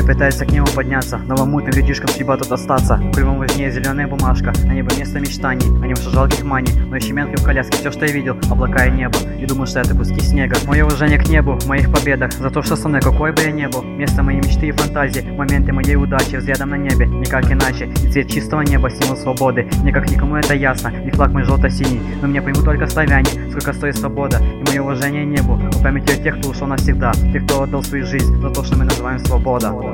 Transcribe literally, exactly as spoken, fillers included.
Все пытаются к нему подняться, новым мутным людишкам судьба тут остаться. Кругом важнее зеленая бумажка, а небо место мечтаний, а не ваших жалких маний. Но ищи метки в коляске, все, что я видел, облака и небо. И думаю, что это куски снега. Мое уважение к небу, в моих победах, за то, что со мной, какой бы я ни был. Место моей мечты и фантазии, моменты моей удачи, взглядом на небе, никак иначе. И цвет чистого неба, символ свободы. Мне как никому это ясно, и флаг мой желто-синий. Но меня поймут только славяне, сколько стоит свобода. И мое уважение небу, в памяти о тех, кто ушел навсегда. Тех, кто отдал свою жизнь за то, что мы называем свобода.